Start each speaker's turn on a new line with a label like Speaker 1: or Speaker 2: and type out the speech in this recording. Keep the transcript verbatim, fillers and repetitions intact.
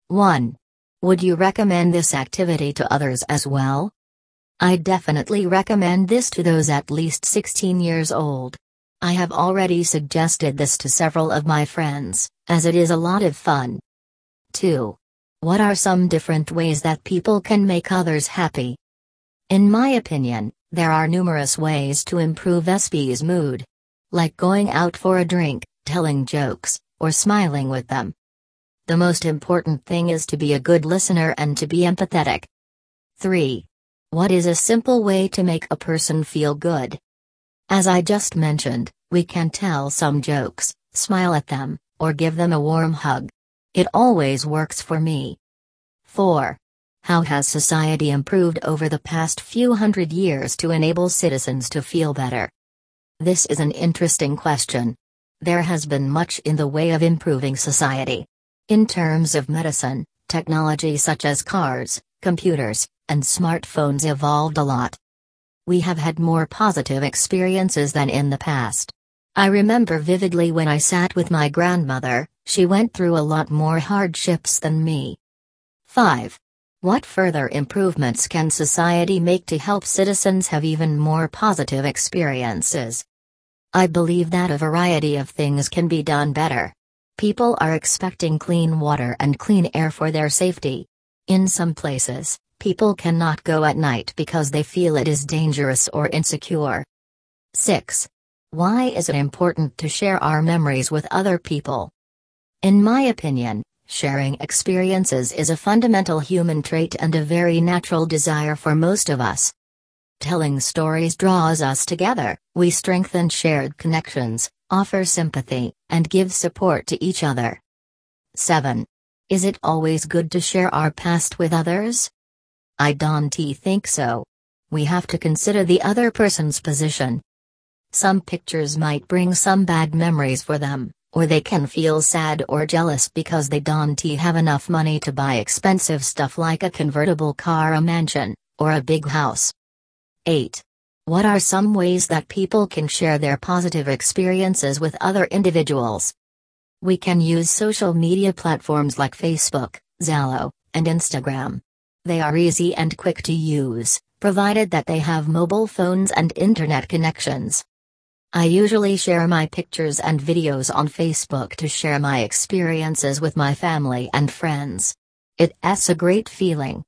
Speaker 1: one. Would you recommend this activity to others as well? I definitely recommend this to those at least sixteen years old. I have already suggested this to several of my friends, as it is a lot of fun. two. What are some different ways that people can make others happy? In my opinion, there are numerous ways to improve S P's mood. Like going out for a drink, telling jokes, or smiling with them. The most important thing is to be a good listener and to be empathetic. three. What is a simple way to make a person feel good? As I just mentioned, we can tell some jokes, smile at them, or give them a warm hug. It always works for me. four. How has society improved over the past few hundred years to enable citizens to feel better? This is an interesting question. There has been much in the way of improving society. In terms of medicine, technology such as cars, computers, and smartphones evolved a lot. We have had more positive experiences than in the past. I remember vividly when I sat with my grandmother, she went through a lot more hardships than me. five. What further improvements can society make to help citizens have even more positive experiences? I believe that a variety of things can be done better. People are expecting clean water and clean air for their safety. In some places, people cannot go at night because they feel it is dangerous or insecure. six. Why is it important to share our memories with other people? In my opinion, sharing experiences is a fundamental human trait and a very natural desire for most of us. Telling stories draws us together, we strengthen shared connections, offer sympathy, and give support to each other. seven. Is it always good to share our past with others? I don't think so. We have to consider the other person's position. Some pictures might bring some bad memories for them, or they can feel sad or jealous because they don't have enough money to buy expensive stuff like a convertible car, a mansion, or a big house. eight. What are some ways that people can share their positive experiences with other individuals? We can use social media platforms like Facebook, Zalo, and Instagram. They are easy and quick to use, provided that they have mobile phones and internet connections. I usually share my pictures and videos on Facebook to share my experiences with my family and friends. It's a great feeling,